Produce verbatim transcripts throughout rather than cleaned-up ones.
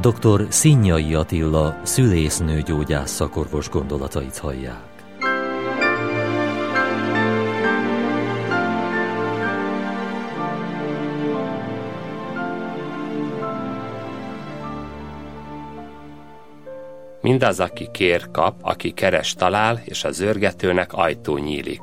doktor Szinyai Attila szülésznőgyógyász szakorvos gondolatait hallják. Mindaz, aki kér, kap, aki keres, talál, és a zörgetőnek ajtó nyílik.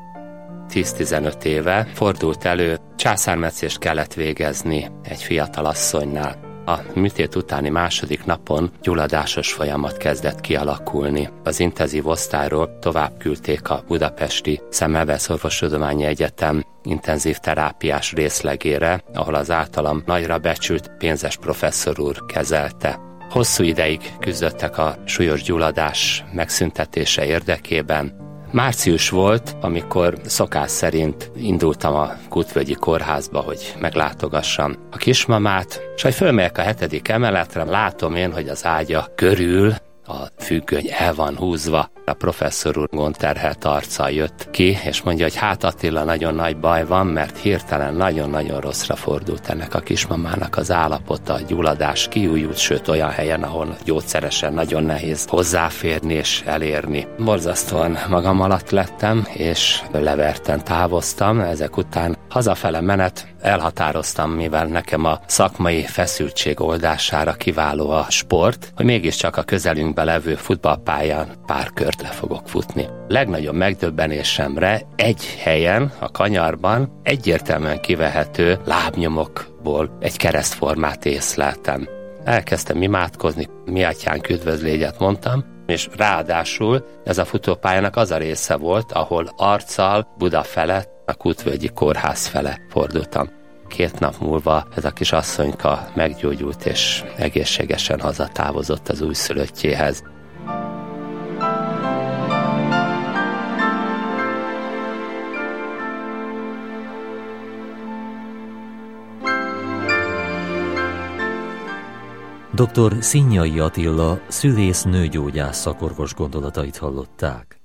tíz-tizenöt éve fordult elő, császármetszést kellett végezni egy fiatal asszonynál. A műtét utáni második napon gyulladásos folyamat kezdett kialakulni. Az intenzív osztályról tovább küldték a budapesti Szemmelweis Orvostudományi Egyetem intenzív terápiás részlegére, ahol az általam nagyra becsült pénzes professzor úr kezelte. Hosszú ideig küzdöttek a súlyos gyulladás megszüntetése érdekében. Március volt, amikor szokás szerint indultam a Kútvölgyi Kórházba, hogy meglátogassam a kismamát, és hogy fölmegyek a hetedik emeletre, látom én, hogy az ágya körül a függöny el van húzva. A professzor úr gondterhelt arccal jött ki, és mondja, hogy hát Attila, nagyon nagy baj van, mert hirtelen nagyon-nagyon rosszra fordult ennek a kismamának az állapota, a gyulladás kiújult, sőt olyan helyen, ahol gyógyszeresen nagyon nehéz hozzáférni és elérni. Borzasztóan magam alatt lettem, és leverten távoztam. Ezek után hazafele menet elhatároztam, mivel nekem a szakmai feszültség oldására kiváló a sport, hogy mégiscsak a közelünkben levő futballpályán pár kört le fogok futni. Legnagyobb megdöbbenésemre egy helyen, a kanyarban egyértelműen kivehető lábnyomokból egy keresztformát észleltem. Elkezdtem imádkozni, mi atyánk üdvözlégyet mondtam, és ráadásul ez a futópályának az a része volt, ahol arccal Buda felett, a Kútvölgyi Kórház fele fordultam. Két nap múlva ez a kis asszonyka meggyógyult és egészségesen hazatávozott az újszülöttjéhez. doktor Szinyai Attila szülésznőgyógyász szakorvos gondolatait hallották.